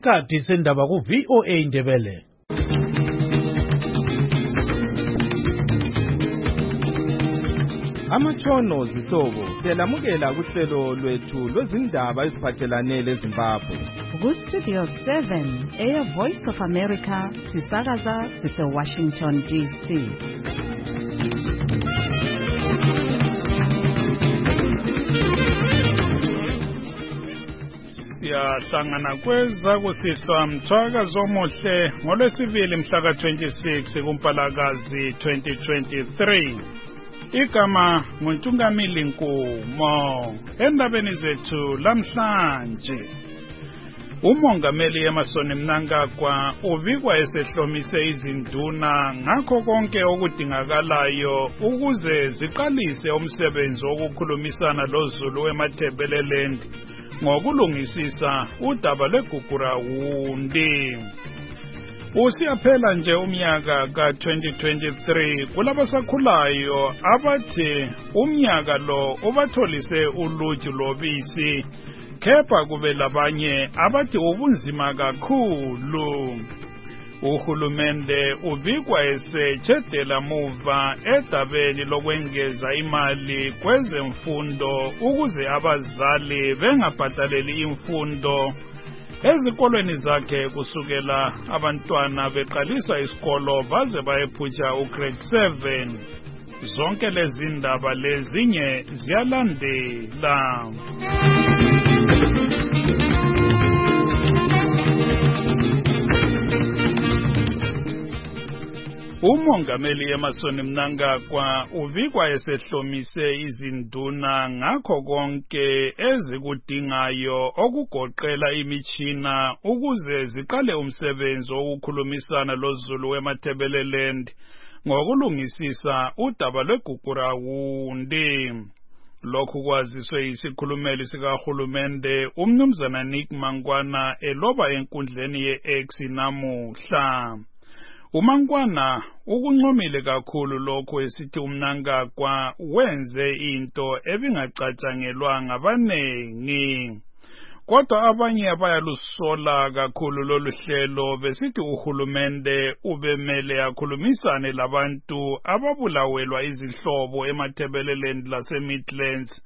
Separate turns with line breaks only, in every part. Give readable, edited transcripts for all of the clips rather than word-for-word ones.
Isikhathi sendaba ku-VOA Indebele.
Amatshono zihlobo siyalamukela kuhlelo lwethu lwezindaba eziphathelane leZimbabwe.
Ku-Studio 7, Air Voice of America, sisakaza sise-Washington, D.C.
Siyahlangana kweza kusihlwa mthwakazi omuhle ngolwesibili mhla ka-26 kuMpalakazi 2023. Igama nguNtungamili Nkumo. Endabeni zethu lamhlanje, umongameli Emmerson Mnangagwa ubikwa esehlomise izinduna ngakho konke okudingakalayo ukuze ziqalise umsebenzi wokukhulumisana loZulu eMathebeleland ngokulungisisa udaba lweGugurawundi. Usiyaphela nje umnyaka ka-2023 kulabasakhulayo abathi umnyaka lo ubatholise uluju lobisi, kepha kube labanye abathi ubunzima kakhulu. Uhulumende ubikwa esetshedela muva edabeni lokwengeza imali kwezemfundo ukuze abazali bengabhadaleli imfundo ezikolweni zakhe kusukela abantwana beqalisa isikolo baze bayephutsha ugrade 7. Zonke lezi ndaba lezinye ziyalandela. Umongameli Emmerson Mnangagwa ubikwa esehlomise izinduna ngakho konke ezikudingayo okugoqela imitshina ukuze ziqale umsebenzi wokukhulumisana loZulu eMathebeleland ngokulungisisa udaba lweGugurawundi. Lokhu kwaziswe isikhulumeli sikahulumende umnumzana Nick Mangwana eloba enkundleni ye-X namuhla. uMangwana ukunqomile kakhulu lokho esithi uMnangagwa wenze into ebingacatshangelwa ngabanengi. Kodwa abanye abayalusola kakhulu lolu hlelo besithi uhulumende ubemele akhulumisane labantu ababulawelwa izihlobo eMathebeleland laseMidlands.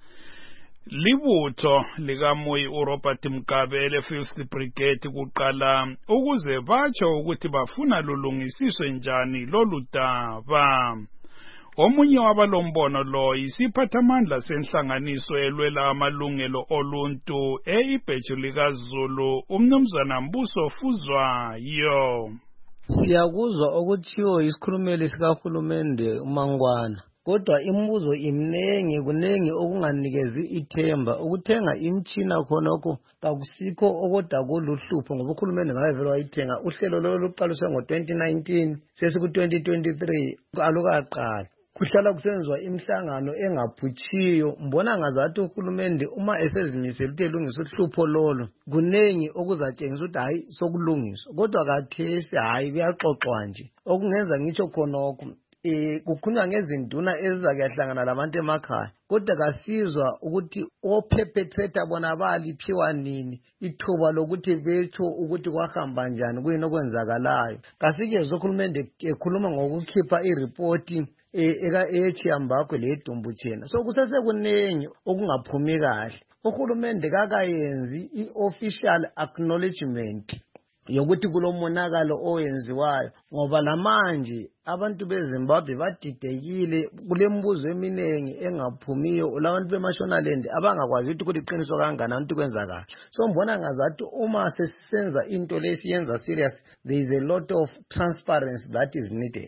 Libutho likaMoyi uRobert Mugabe ele-5th Brigade kuqala ukuze batsho ukuthi bafuna lulungisiswe njani lolu daba. Omunye wabalombono lo isiphathamandla senhlanganiso elwela amalungelo oluntu eIbheju likaZulu umnumzana Mbuso Fuzwayo.
Siyakuzwa okuthiwo isikhulumeli sikahulumende uMangwana. Kodwa imibuzo imnengi kunengi okunganikezi ithemba ukuthenga imtshina khonokho kakusikho okodwa kuluhlupho ngoba uhulumende ngabe vele wayithenga uhlelo lolo luqaliswe ngo-2019 sesiku-2023 alukaqali. Kuhlala kusenziwa imihlangano engaphutshiyo. Mbona ngazathi uhulumende uma esezimisela ukuthi elungise uhlupho lolo kunengi okuzatshengisa ukuthi hayi sokulungiswa, kodwa kathesi hayi kuyaxoxwa nje. Okungenza ngitsho khonokho kukhulunywa ngezinduna ezizakuyahlangana labantu emakhaya, kodwa kasizwa ukuthi ophephetheta bona baliphiwa nini ithuba lokuthi betsho ukuthi kwahamba njani kuyini okwenzakalayo. Kasikezwe uhulumende ekhuluma ngokukhipha iripoti eyeChiyambakwe leyeDumbutshena. So kusesekunengi okungaphumi kahle. Uhulumende kakayenzi i-official acknowledgement yokuthi kulomonakalo owenziwayo ngoba lamanje abantu beZimbabwe badidekile kulembuzo eminengi engaphumiyo labantu beMashonaland abangakwazi ukuthi kuliqiniso kangakanani ukuthi kwenzakala. So mbona ngazathi uma sesisenza into lesiyenza serious, there is a lot of transparency that is needed.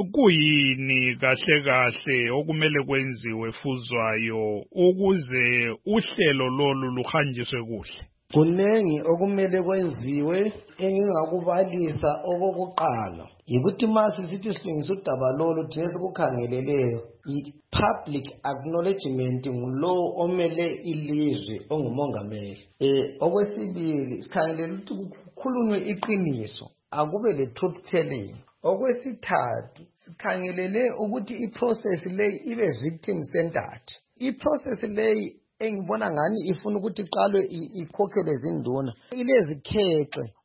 Kuyini kahle kahle okumele kwenziwe Fuzwayo ukuze uhlelo lolu luhanjiswe kuhle?
Kunengi okumele kwenziwe. Engingakubalisa okokuqala yikuthi mase sithi silungisa udaba lolu thina sikukhangeleleyo i-public acknowledgement ngulo omele ilizwe ongumongameli. Okwesibili sikhangelele ukuthi kukhulunywe iqiniso, akube le-truth telling. Okwesithathu sikhangelele ukuthi i-process leyi ibe victim centered. I-process leyi engibona ngani ifuna ukuthi iqalwe ikhokhelwe zinduna ilezikhexe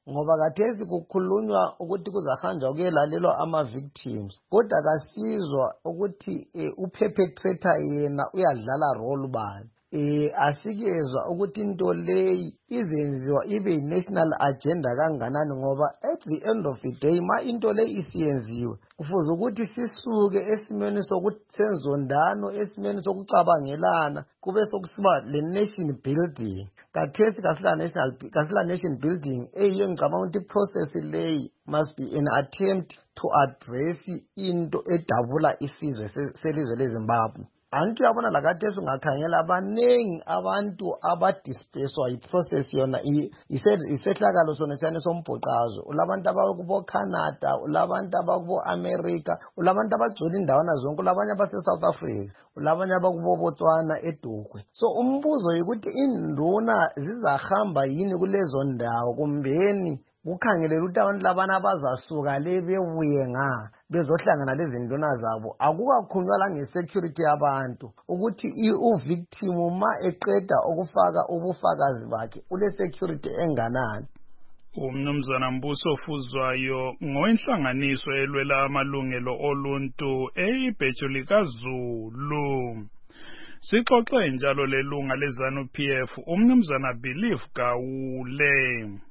ngoba kathesi kukhulunywa ukuthi kuzahanjwa kuyelalelwa ama-victims kodwa kasizwa ukuthi uperpetrator yena uyadlala role bani. Asikezwa ukuthi into leyi izenziwa ibe yi-national agenda kanganani ngoba at the end of the day ma into leyi isiyenziwe kufuze ukuthi sisuke esimeni sokuthi senzondano esimeni sokucabangelana kube sokusiba le-nation building. Kathesi kasila nation building eyiyo ngicabanga ukuthi i-process leyi must be an attempt to address into edabula isizwe selizwe leZimbabwe. Antu yabona lakathesi ungakhangela abanengi abantu abadisplaced yi-process yona isehlakalo sona siyane sombhoqazo. Ulabantu abakubo Canada, ulabantu abakubo America, ulabantu abagcwele indawana zonke, ulabanye abase-South Africa, ulabanye abakubo Botswana eDukwe. So umbuzo ukuthi induna zizahamba yini kulezo ndawo kumbeni ukhangelela ukuthi abantu labana abazasuka le bebuye bezohlangana lezi nduna zabo. Akukakhulunywa la nge-security yabantu ukuthi uvictim ma eqeda ukufaka ubufakazi bakhe ule-security enganani.
Umnumzana Mbuso Fuzwayo ngoinhlanganiso elwela amalungelo oluntu eyibhejo likaZulu. Sixoxe njalo lelunga leZANU-PF umnumzana Belief Gawule.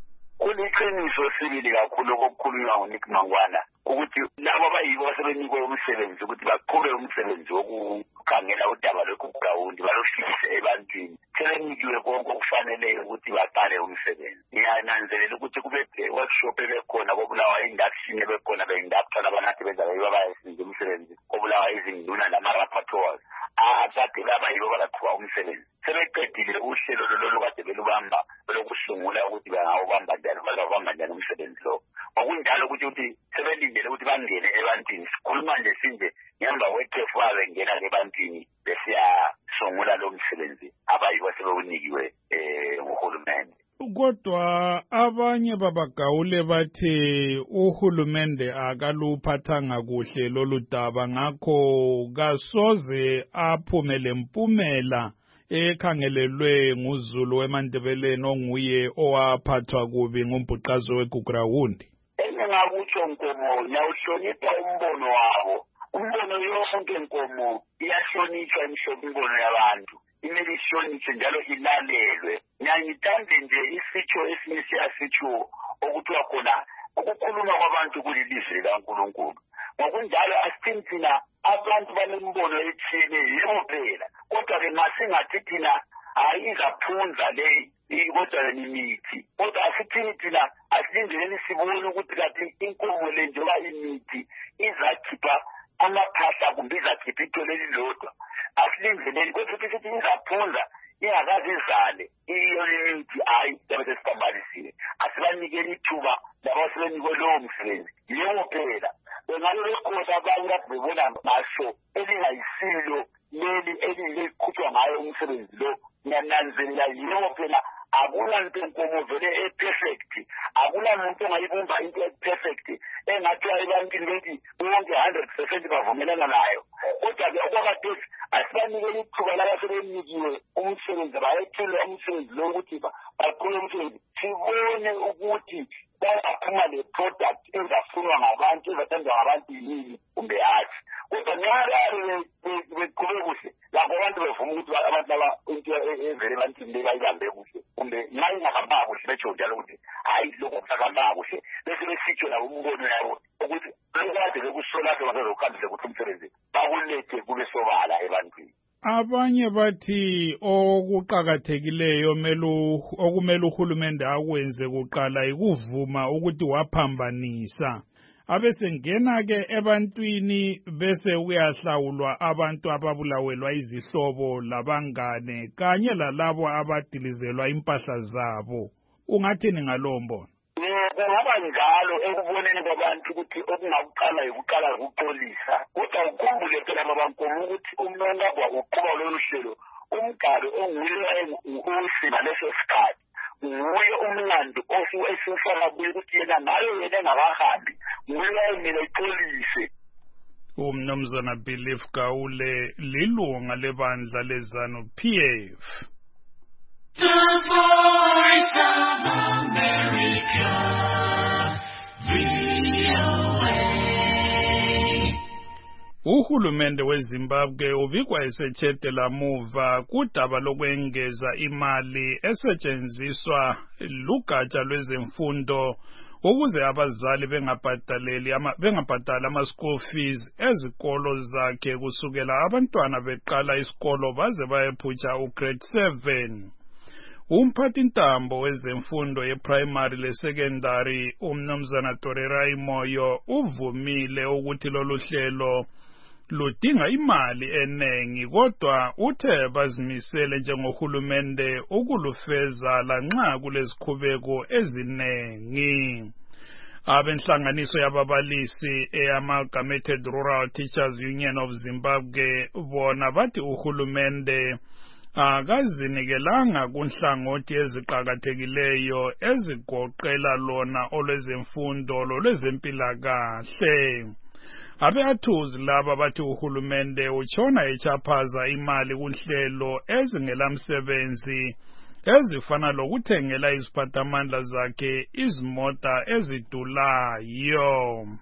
Kuliqiniso sibili kakhulu okukhulunywa nguNick Mangwana ukuthi labo abayibo asebenikwe umsebenzi ukuthi baqhube umsebenzi wokukhangela udaba lwekugrawundi balofikise ebantwini sebenikiwe konke okufaneleyo ukuthi baqale umsebenzi. Ngiyananzelela ukuthi kube workshop ebekhona kobulawa induction ebekhona be-inductor abanathi benza bayayenza umsebenzi kobulawa izinduna nama-rapporteurs abakade babayibo balaqhuba umsebenzi. Sebeqedile uhlelo lolu kade belubamba lokusungula ukuthi bangawubamba njani bazawubamba njani umsebenzi lo. Ngokunjalo ukuthi sebelindele ukuthi bangene ebantwini. Sikhuluma nje sinje ngemva kwekhefu babengena ebantwini besiyasungula lo msebenzi abayibo sebewunikiwe nguhulumende.
Kodwa abanye babagawule bathi uhulumende akaluphathanga kuhle lolu daba ngakho kasoze aphumele impumela ekhangelelwe nguZulu weMandebeleni onguye owaphathwa kubi ngumbhuqazo wegugrawundi.
Engakutsho Nkomo nyawuhlonipha umbono wabo. Umbono yonke Nkomo iyahlonitshwa imbono yabantu. Imele ihlonitshwe njalo ilalelwe. Ngiyangithande nje isitsho esinye siyasitsho okuthiwa khona ukukhuluma kwabantu kulilizwi likaNkulunkulu. Ngokunjalo asithi thina abantu banembono etshiyeneyo phela kodwa-ke masingathi thina izaphunza le kodwa imithi kodwa asithini thina asilindeleni sibone ukuthi kathi inkomo le njengoba imithi izakhipha amaphahla kumbe izakhipha ithole elilodwa asilindeleni kodwa ukuthi izaphunza ingakazi izale iyo imithi yabe sesiphambanisile asibanikeni ithuba labo sebenikwe lowo msebenzi yiwo phela. Bengabe bekhosa abanye kade bebona ngaso elingayisilo leli eliqhutshwa ngayo umsebenzi lo. Ngiyananzelela yiwo phela akulanto Nkomo vele e-perfect, akulamuntu ongayibumba into e-perfect engathiwa ebantwini bethi bonke 100% bavumelana nayo. Kodwa-ke okwakhathesi asibanikele ithuba labasebenikiwe umsebenzi bayethule umsebenzi lo ukuthi baqhube umsebenzi sibone ukuthi bayaphuma le-product ezafunwa ngabantu ezathandwa ngabantu yini kumbe hathi. Kodwa nxa beqhube kuhle lakho abantu bevuma ukuthi abantu laba into evele ebantwini le bayibambe kuhle kumbe nxa ingahambanga kuhle betsho njalo ukuthi hayi lokho kusahambanga kuhle bese besitsho nabo umbono yabo ukuthi bekade bekusolaphe basezokuhambise kuhle umsebenzi bakulethe kube sobala ebantwini.
Abanye bathi okuqhakathekileyo okumele uhulumende akwenze kuqala ikuvuma ukuthi waphambanisa abesengena ke ebantwini bese uyahlawulwa abantu ababulawelwa izihlobo labangane kanye lalabo abadilizelwa impahla zabo. Ungathini ngalowo mbono?
Kungaba njalo ekuboneni kwabantu ukuthi okungakuqala yikuqala ukuxolisa kodwa ukhumbule phela babankomo ukuthi umnonga kwakuqhuba lolu hlelo umgalo onguye usima leso sikhathi nguye umlando esiwufaka kuye ukuthi yena nayo yena engabahambi nguye ayemele exolise.
Umnumzana Belief Gawule lilunga lebandla leZANU-PF.
The Voice of America.
Uhulumende weZimbabwe ubikwa esetshedela muva kudaba lokwengeza imali esetshenziswa lugatsha lwezemfundo ukuze abazali bengabhadali ama-school fees ezikolo zakhe kusukela abantwana beqala isikolo baze bayephutsha ugrade 7. Umphathintambo wezemfundo ye-primary le-secondary umnumzana Torerai Moyo uvumile ukuthi lolu hlelo ludinga imali enengi kodwa uthe bazimisele njengohulumende ukulufeza lanxa kulezikhubeko ezinengi. Abenhlanganiso yababalisi eAmalgamated Rural Teachers Union of Zimbabwe bona bathi uhulumende akazinikelanga kunhlangothi eziqhakathekileyo ezigoqela lona olwezemfundo lolwezempilakahle. Abeathuzi laba bathi uhulumende utshona echaphaza imali kunhlelo ezingelamsebenzi ezifana lokuthengela iziphathamandla zakhe izimota ezidulayo.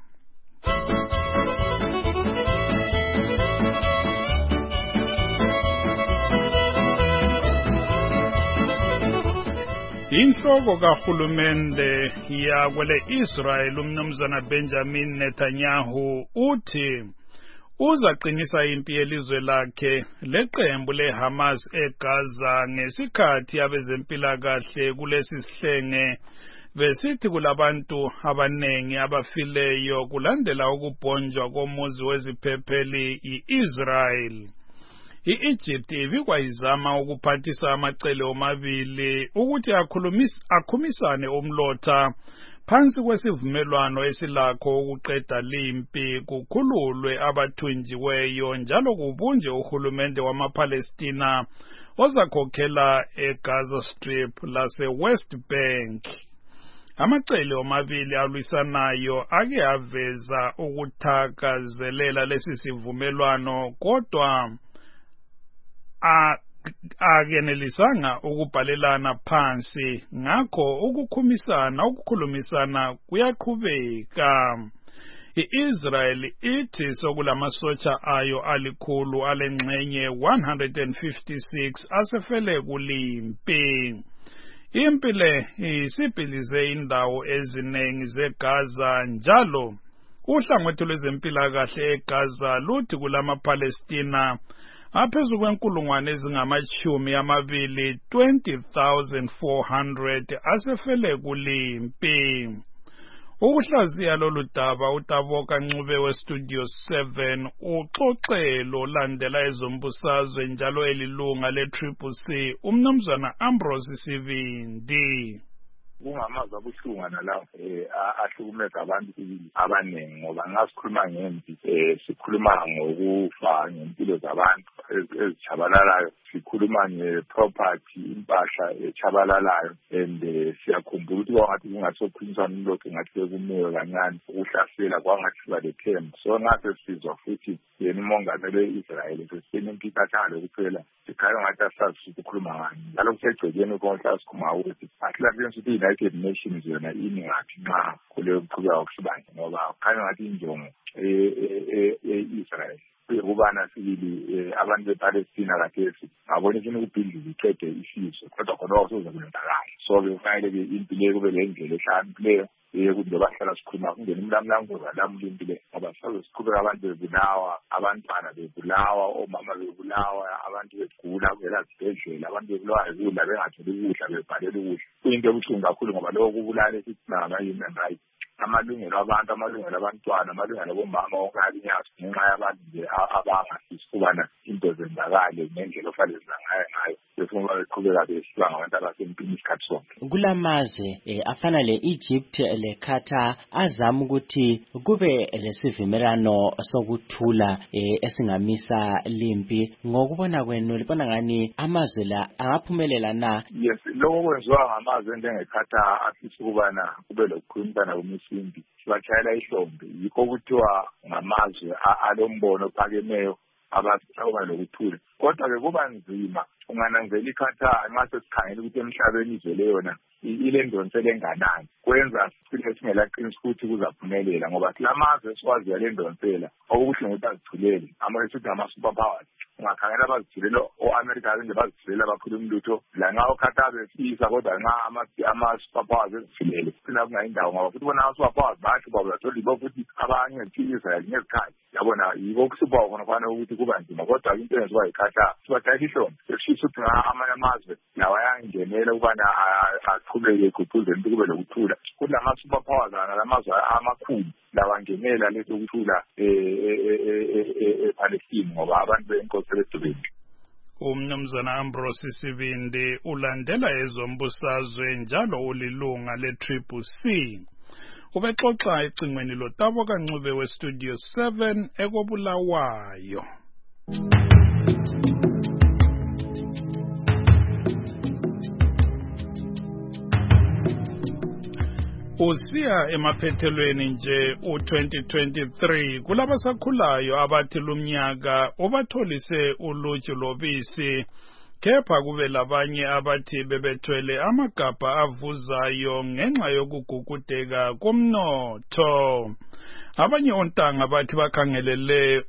Inhloko kahulumende yakwele Israel umnumzana Benjamin Netanyahu uthi uzaqinisa impi yelizwe lakhe leqembu leHamas eGaza ngesikhathi abezempilakahle kulesi sihlenge besithi kulabantu abanengi abafileyo kulandela ukubhonjwa komuzi weziphepheli i-Israel. I-Egypt ibikwa izama ukuphathisa amacele omabili ukuthi akhumisane umlotha phansi kwesivumelwano esilakho ukuqeda limpi kukhululwe abathunjiweyo njalo kubunje uhulumende wamaPalestina ozakhokhela eGaza Strip lase-West Bank. Amacele omabili alwisanayo ake aveza ukuthakazelela lesi sivumelwano kodwa akenelisanga ukubhalelana phansi ngakho ukukhulumisana kuyaqhubeka. I-Israel ithi sokulamasotsha ayo alikhulu alengxenye 156 asefele kulimpi. Impi le isibhilize indawo eziningi zeGaza njalo uhlangothi lwezempilakahle eGaza luthi kulamaPalestina aphezu kwenkulungwane ezingama-20 20,400 asefele kulimpi. Ukuhlaziya lolu daba uTaboka Ncube weStudio 7 uxoxelo landela ezombusazwe njalo elilunga le-CCC umnumzana Ambrose Sivindi.
Kungamazwi abuhlungu nalawo ahlukumeza abantu abaningi ngoba ngasikhuluma ngempi sikhuluma ngokufa ngempilo zabantu ezitshabalalayo, sikhuluma ngeproperty impahla echabalalayo and siyakhumbula ukuthi kwangathi kungasokhulumisana umlotha ngathi bekumeyo kancane ukuhlasela kwangathi balethemba. So ngase sizwa futhi yena umongameli we-Israel sesine impikhathalo kuphela sikhaya ngathi asazi ukukhuluma ngani njalo kusegcekeni konke asikhuluma ukuthi ahlahleni ukuthi i-United Nations yona ini ngathi nxa kuleyo kuqhubeka ukusibanje ngoba kukhanya ngathi injongo e-Israel ukubana sibili abantu bePalestina kathesi ngabona ifuna ukubhilida iqede isizwe kodwa khona okuzokwenzakala. So bekufanele-ke impi leyo kube le ndlela ehlakaniphileyo kunje bahlala sikhuluma kungena umlamlangoza lamula impi le ngoba siqhubeka abantu bebulawa, abantwana bebulawa, omama bebulawa, abantu begula kungela zibhedlela, abantu bebulawa yikudla bengatholi ukudla bebhalela ukudla. Kuyinto ebuhlungu kakhulu ngoba lokho kubulala esithi ngama-human rights, amalungelo abantu, amalungelo abantwana, amalungelo abomama ongalinyazi ngenxa yabantu nje abangafisi ukubana into zenzakale ngendlela ofanele zangayo befuna beqhubeka besiba ngabantu abasempini isikhathi sonke.
Kulamazwe afana le-Egypt le-Qatar azama ukuthi kube lesivumelano sokuthula esingamisa limpi. Ngokubona kwenu libona ngani amazwe la angaphumelela na?
Yes, lokho kwenziwa ngamazwe njenge-Qatar afisa ukubana kube lokukhulumisana kumsimbi sibachayela ihlombe. Yikho kuthiwa ngamazwe alombono ophakemeyo abasawuba lokuthula. Kodwa-ke kuba nzima ungananzela iQatar nxa sesikhangela ukuthi emhlabeni izwe leyona ile ndonsela enganani kwenza sicile singelaqinisa ukuthi kuzaphumelela ngoba silamazwe esikwazi yale ndonsela okuhle ukuthi azithulele ama-esithi ama-superpowers ungakhangela abazithulela o-America nje bazithulela abakhuluma lutho la nxa uKhatar befisa kodwa nxa ama-superpowers ezithulele kuphela kungayindawo ngoba futhi bona ama-superpowers bathi babathola yibo futhi abanye nge-Israel ngezikhathi yabona yibo kusupa khona kufana ukuthi kuba nzima kodwa into eyenziwa yiKhatar sibathatha ihlombe sekushisa ukuthi amanye amazwe lawa ayangenela ukubana aqhubeke egqugquzela ukuthi kube lokuthula kuthi lama-superpowers nalamazwe amakhulu lawangenela leso kuthula ePalestine ngoba abantu benkosi sebedubeni.
Umnumzana Ambrose Sibindi ulandela ezombusazwe njalo ulilunga le-CCC. Ubexoxa ecingweni loTabo kaNcube weStudio 7 ekobulawayo. Usiya emaphethelweni nje u-2023 kulabasakhulayo abathi lumnyaka ubatholise uluju lobisi kepha kube labanye abathi bebethwele amagabha avuzayo ngenxa yokugugudeka komnotho. Abanye ontanga bathi bakhangelele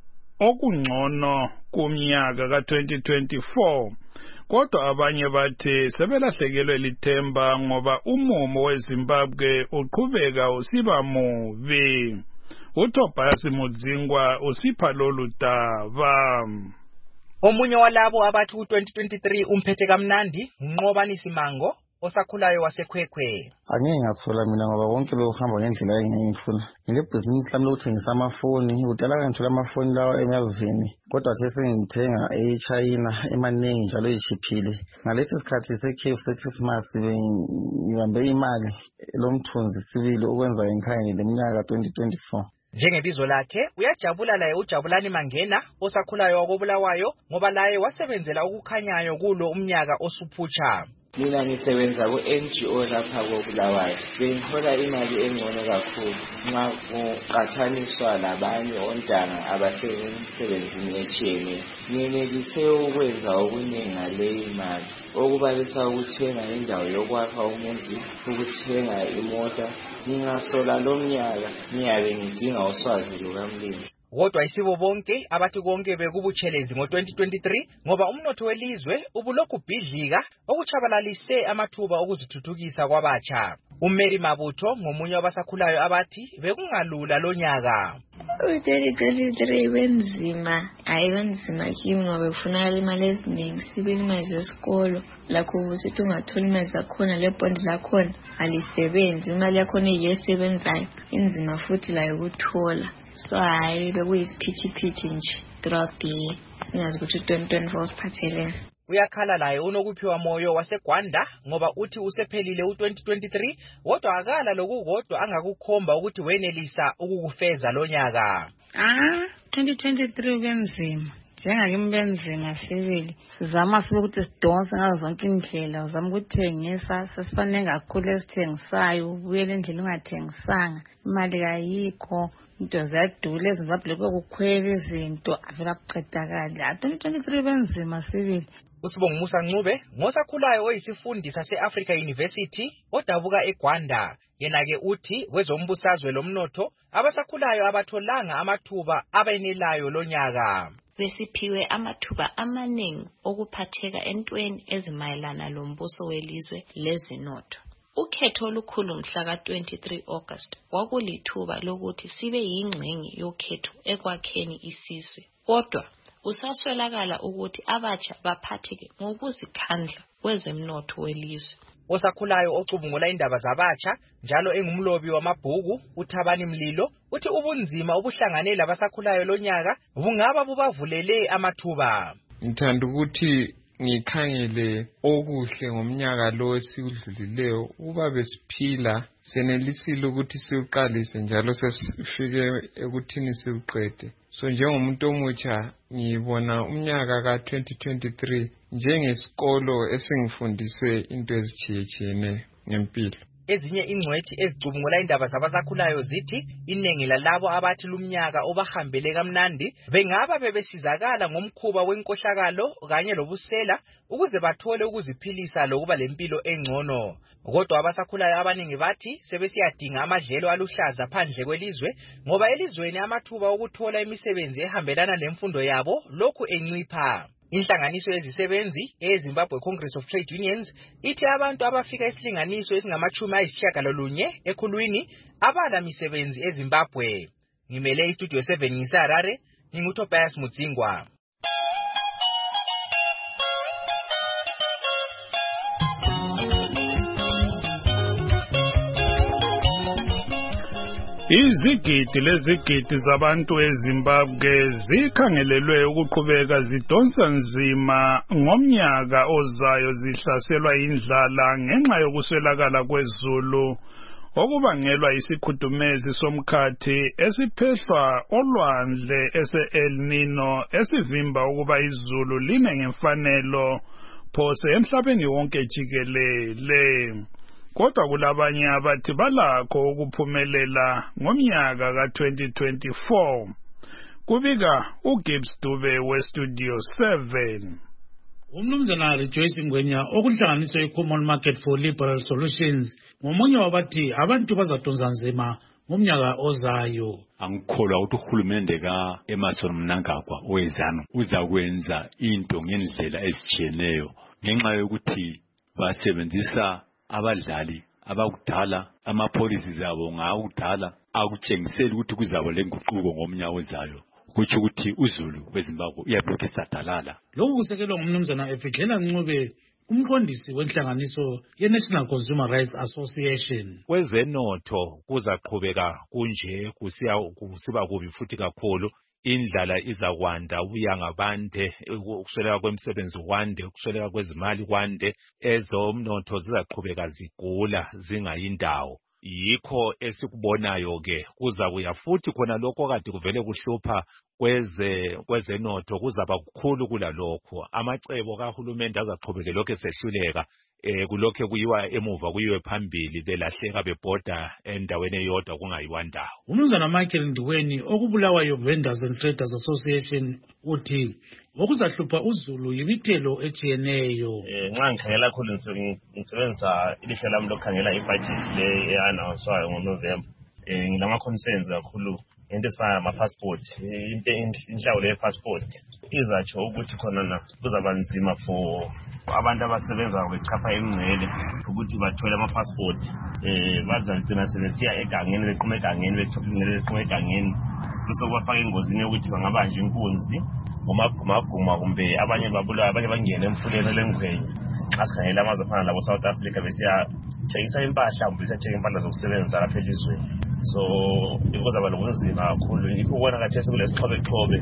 okungcono kumnyaka ka-2024 kodwa abanye bathi sebelahlekelwe lithemba ngoba umumo weZimbabwe uqhubeka usiba mubi. uTobias Mudzingwa usipha lolu daba.
Omunye walabo abathi u-2023 umphethe kamnandi unqobani Simango osakhulayo waseKhwekhwe.
Angeke ngathola mina ngoba konke bekuhamba ngendlela engiyifuna. Ngilebhizinisi lami lokuthengisa amafoni, kudala ngithola amafoni lawa emazweni. Kodwa nje sengithenga eChina emaningi njalo echiphile. Ngalesi sikhathi sekhefu seChristmas ngibambe imali lomthunzi sibili ukwenza ngekhaya leminyaka 2024.
Njengebizo lakhe uyajabula laye uJabulani Mangena osakhulayo wakobulawayo ngoba laye wasebenzela ukukhanyayo kulo umnyaka osuphutsha.
Mina ngisebenza ku-NGO lapha kobulawayo. Bengihola imali engcono kakhulu nxa kuqathaniswa labanye ontanga abasemsebenzini etshiyeneyo. Ngenelise ukwenza okuningi ngaleyi mali, okubalisa ukuthenga indawo yokwakha umuzi, ukuthenga imota. Ngingasola lo mnyaka ngiyabe ngidinga uswazi lukamlimi.
Kodwa isibo bonke abathi konke bekubutshelezi ngo-2023 ngoba umnotho welizwe ubulokhu bhidlika okuchabalalise amathuba okuzithuthukisa kwabatsha. uMary Mabutho ngomunye wabasakhulayo abathi bekungalula lo nyaka.
U-2023 wenzima, wenzima kimi ngoba kufunakala imali eziningi, sibe imali zesikolo lakho sithi ungathola imali zakhona lebond lakhona alisebenzi, imali yakhona iyesebenzayo inzima futhi layo ukuthola. So bekuyisiphithiphithi nje throughout the year. Singazi ukuthi 2024 siphathelene.
Uyakhala laye unokuphiwa moyo waseGwanda ngoba uthi usephelile u-2023 kodwa akala lokukodwa angakukhomba ukuthi wenelisa ukukufeza lo nyaka.
2023 benzima. Njengakimi benzima sibili. Sizama sibe ukuthi sidonse ngazo zonke indlela, uzama ukuthengisa, sesifanele kakhulu esithengisayo, ubuyele endlela ungathengisanga. Imali kayikho. Into ziyadula eZimbabwe kokukhwela izinto avela kuqedakala. 2023 benzima sibili.
Usibonga Musa Ncube ngosakhulayo oyisifundi sase-Africa University odabuka eGwanda. Yena-ke uthi kwezombusazwe lomnotho abasakhulayo abatholanga amathuba abenelayo lo nyaka.
Besiphiwe amathuba amaningi okuphatheka entweni ezimayelana lombuso welizwe lezinotho. Ukhetho olukhulu mhla ka-23 August kwakulithuba lokuthi sibe yingxenye yokhetho ekwakheni isizwe. Kodwa kusaswelakala ukuthi abatsha baphatheke ngokuzikhandla kwezemnotho welizwe.
Osakhulayo ocubungula indaba zabatsha njalo engumlobi wamabhuku uThabani Mlilo uthi ubunzima obuhlangane labasakhulayo lo nyaka bungaba bubavulele amathuba.
Ngithanda ukuthi ngikhangele okuhle ngomnyaka lo esiudlulileyo uba besiphila senelisile ukuthi siuqalise njalo sesifike ekuthini siuqede. So njengomuntu omutsha ngibona umnyaka ka-2023 njengesikolo esingifundise into ezitshiyetshiyeneyo ngempilo.
Ezinye ingcwethi ezicubungula indaba zabasakhulayo zithi iningi lalabo abathi lumnyaka obahambele kamnandi bengaba bebesizakala ngomkhuba wenkohlakalo kanye lobusela ukuze bathole ukuziphilisa lokuba lempilo engcono. Kodwa abasakhulayo abaningi bathi sebesiyadinga amadlelo aluhlaza phandle kwelizwe ngoba elizweni amathuba okuthola imisebenzi ehambelana lemfundo yabo lokhu encipha. Inhlanganiso yezisebenzi eZimbabwe Congress of Trade Unions ithi abantu abafika isilinganiso esingama-90 ekhulwini abala misebenzi eZimbabwe. Ngimele iStudio 7 ngiseHarare, nginguTobias Mudzingwa.
Izigidi lezigidi zabantu eZimbabwe zikhangelelwe ukuqhubeka zidonsa nzima ngomnyaka ozayo zihlaselwa indlala ngenxa yokuswelakala kwezulu okubangelwa isikhudumezi somkhathi esiphehlwa olwandle ese-El Nino esivimba ukuba izulu line ngemfanelo phose emhlabeni wonke jikelele. Kodwa kulabanye abathi balakho ukuphumelela ngomnyaka ka-2024. Kubika uGibbs Dube weStudio 7.
Umnumzana Rejoice Ngwenya okunhlanganiso ye-Common Market for Liberal Solutions ngomunye wabathi abantu bazadonsa nzima ngomnyaka ozayo.
Angikholwa ukuthi uhulumende ka-Emmerson Mnangagwa owezanu uzakwenza into ngendlela ezitshiyeneyo ngenxa yokuthi basebenzisa abadlali abakudala amapolicies abo ngawudala akutshengisela ukuthi kuzaba lenguquko ngomnyaka ozayo kuthi ukuthi uzulu weZimbabwe uyabhekhe sadalala.
Lokhu kusekelwa ngumnumzana efikela Ncube umqondisi wenhlanganiso ye-National Consumer Rights Association.
Kwezenotho kuzaqhubeka kunje kusiba kubi futhi kakhulu. Indlala izakwanda ubuyanga bande ukusweleka kwemisebenzi kwande ukusweleka kwezimali kwande ezomnotho zizaqhubeka zigula zingayindawo. Yikho esikubonayo ke kuzabuya futhi khona lokho kade kuvele kuhlupha kwezenotho kuzaba kukhulu kulalokho. Amacebo kahulumende azaqhubeka lokho esehluleka kulokho kuyiwa emuva kuyiwe phambili belahleka bebhoda endaweni eyodwa kungayiwa ndawo.
Umnumzana Michael Ndiweni okubulawayo Vendors and Traders Association uthi okuzahlupha uzulu yimithelo ejiyeneyo.
Nxa ngikhangela kakhulu ngisebenzisa ilihlo lami lokukhangela ibudget le eyanawuswayo ngoNovember. Ngilama-concerns kakhulu into esifana nama-passport. Inhlawulo ye-passport izatsho ukuthi khona kuzaba nzima for abantu abasebenza bechapha emngcele ukuthi bathole ama-passport. Bazagcina sebesiya egangeni beqhuma egangeni beqhuma egangeni bese kubafaka engozini yokuthi bangabanjwa inkunzi ngomagumaguma kumbe abanye babulawa abanye bangene emfuleni lengwenya. Xa sikhangela amazwe afana labo South Africa besiyathengisa impahla kumbe besiyathenga impahla zokusebenza lapha elizweni. So kuzaba lobunzima kakhulu. Yikho ubona kathesi kulesixhobe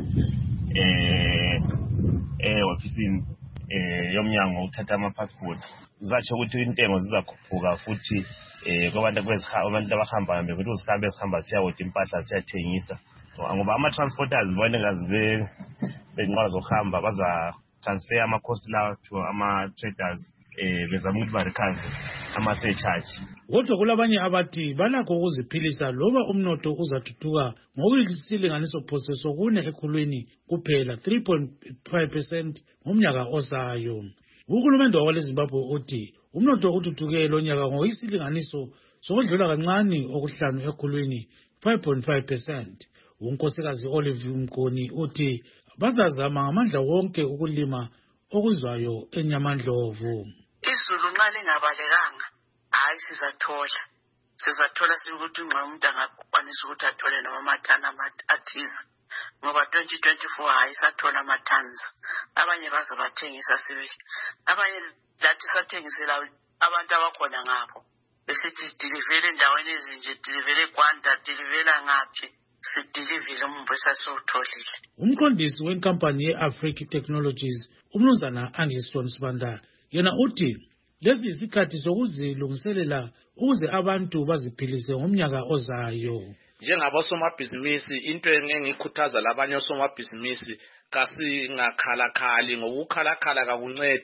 ofisini yomnyango ukuthatha ama-passport. Zatsho ukuthi intengo zizakhuphuka futhi kwabantu abahambayo ukuthi uzihambe esihamba siyawotha impahla siyathengisa. Ngoba ama-transporters bona ngazi benqola zokuhamba baza-transfer ama-cost lawo to ama-traders bezama ukuthi barecover ama-surcharge.
Kodwa kulabanye abathi balakho ukuziphilisa loba umnotho uzathuthuka ngokuyisilinganiso phose sokune ekhulwini kuphela 3.5% ngomnyaka ozayo. Uhulumende wakwaleZimbabwe uthi umnotho uthuthuke lo nyaka ngokuyisilinganiso sokudlula kancane okuhlanu ekhulwini 5.5%. Unkosikazi Olive Mgoni uthi bazazama ngamandla wonke ukulima okuzwayo eNyamandlovu.
Izulu nxa lingabalekanga hayi sizathola sikuthi nxa umuntu angakwanisa ukuthi athole noma amathani athize ngoba 2024 hayi sathola amathanzi. Abanye baze bathengisa abanye lathi sathengisela abantu abakhona ngapho besithi dilivele endaweni ezinje dilivele eGwanda dilivela ngaphi sidilivile umbesa sotholile.
Umqondisi wenkampani ye-Africa Technologies umnumzana Angiston Sibanda yena uthi lezi isikhathi sokuzilungiselela ukuze abantu baziphilise ngomnyaka ozayo.
Njengabosomabhizinisi into engikhuthaza labanye osomabhizinisi kasingakhalakali ngokukhalakhala kakuncedi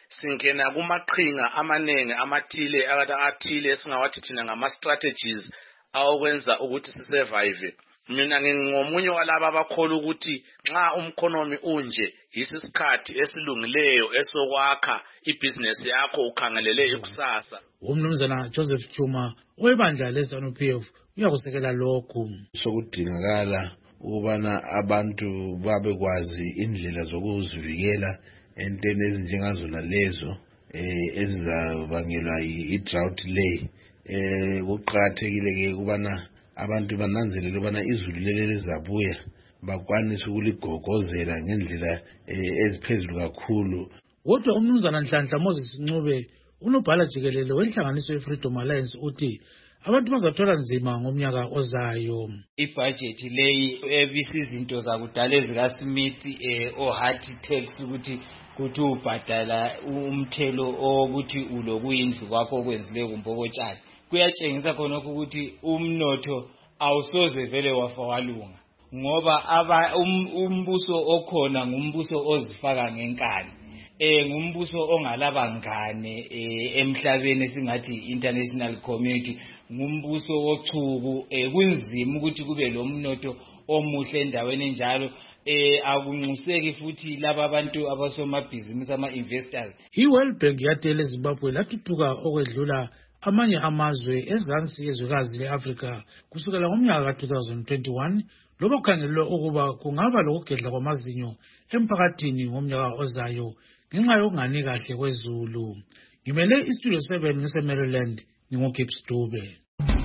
singena kumaqhinga amanenge athile esingawathi thina ngama-strategies awokwenza ukuthi sisurvive. Mina ngingomunye walaba abakholwa ukuthi nxa umkhonomi unje yisisikhathi esilungileyo esokwakha ibhizinesi yakho ukhangelele ikusasa.
Umnumzana Joseph Chuma webandla leZANU-PF uyakusekela lokhu.
Sokudingakala ukubana abantu babekwazi indlela zokuzivikela entweni ezinjengazona lezo ezizabangelwa i-drought lay. Kuqakathekile ke ukubana abantu bananzelele ukubana izulu leli lizabuya bakwanise ukuligogozela ngendlela eziphezulu kakhulu.
Kodwa umnumzana Nhlanhla Moses Ncube unobhala jikelele wenhlanganiso ye-Freedom Alliance uthi abantu bazathola nzima ngomnyaka ozayo.
Ibudget leyi ebisiza into zakudala ezikaSmith o-hard tax ukuthi ubhadala umthelo ukuthi ulokuyindlu kwakho okwenzileyo kumbokotshani. Kuyatshengisa khona ukuthi umnotho awusoze vele wafa walunga ngoba umbuso okhona ngumbuso ozifaka ngenkani. Ngumbuso ongalabangane emhlabeni esingathi international community, ngumbuso wochuku. Kunzima ukuthi kube lo mnotho omuhle endaweni enjalo. Akunxuseki futhi laba abantu abasomabhizinisi ama-investors.
I-World Bank yatele eZimbabwe lathuthuka okwedlula amanye amazwe ezansi yezwekazi le-Afrika kusukela ngomnyaka ka-2021 loba kukhangelwe ukuba kungaba lokugedla kwamazinyo emphakathini ngomnyaka ozayo ngenxa yokungani kahle kwezulu. Ngimele iStudio 7 ngise-Maryland, nginguGibbs Dube.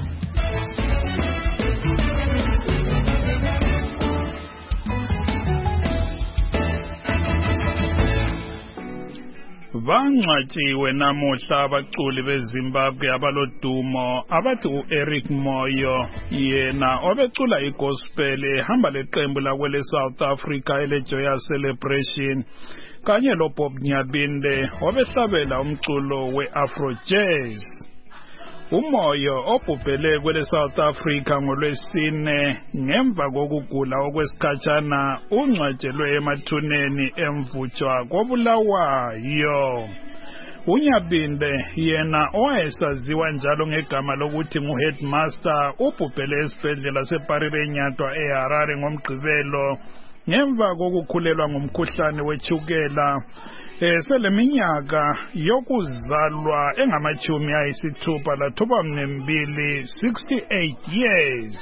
Bangcwatshiwe namuhla abaculi beZimbabwe abalodumo abathi uEric Moyo, yena obecula igospel ehamba leqembu lakwele South Africa eleJoyous Celebration, kanye loBob Nyabinde obehlabela umculo weAfro Jazz. Umoyo obhubhele kwele South Africa ngoLwesine ngemva kokugula okwesikhatshana ungcwatshelwe emathuneni emvutshwa koBulawayo. uNyabinde yena owayesaziwa njalo ngegama lokuthi nguheadmaster ubhubhele esibhedlela seParirenyatwa eHarare ngomgqibelo ngemva kokukhulelwa ngumkhuhlane wechukela. Seleminyaka yokuzalwa engamachumi ayisithupha lathoba mnembili, 68 years.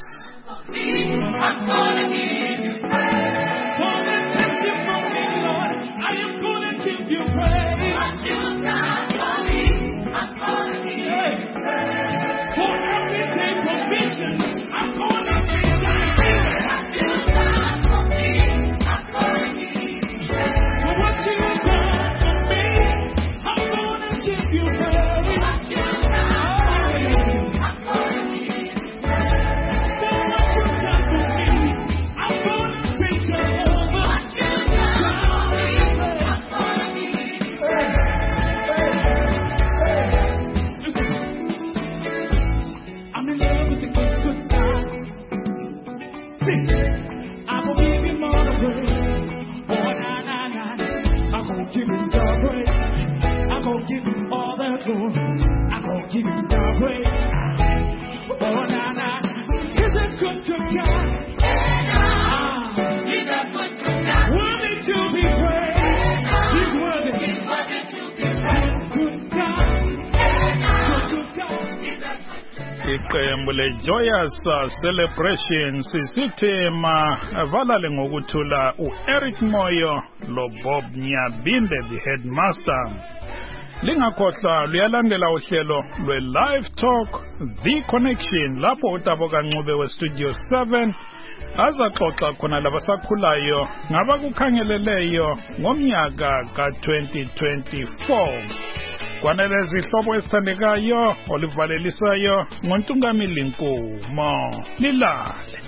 Iqembu leJoyous Celebration sisithema valale ngokuthula uEric Moyo loBob Nyabinde the headmaster. Lingakhohlwa luyalandela uhlelo lwe-Live Talk The Connection lapho uTabo Kancube weStudio 7 azaxoxa khona labasakhulayo ngabakukhangeleleyo ngomnyaka ka-2024. Kwanele zihlobo esithandekayo olivalelisayo ngoNtungamili Nkumo. Lilale.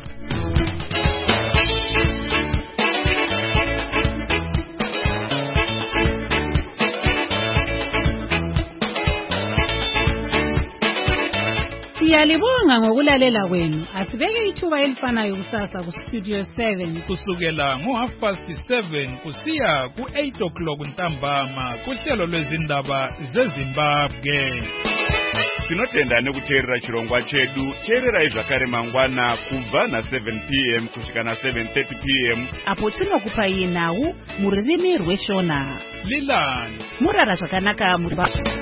Siyalibonga ngokulalela kwenu. Asibeke ithuba elifanayo kusasa kustudio 7
kusukela ngo7:30 kusiya ku8 ntambama kuhlelo lwezindaba zeZimbabwe.
Tinotenda nekuteerera chirongwa chedu. Teerera zvakare mangwana kubva na7 p.m. kusvika na7:30 p.m.
apo tinokupai nhau muririmi rweshona.
Lilani
murara zvakanaka muri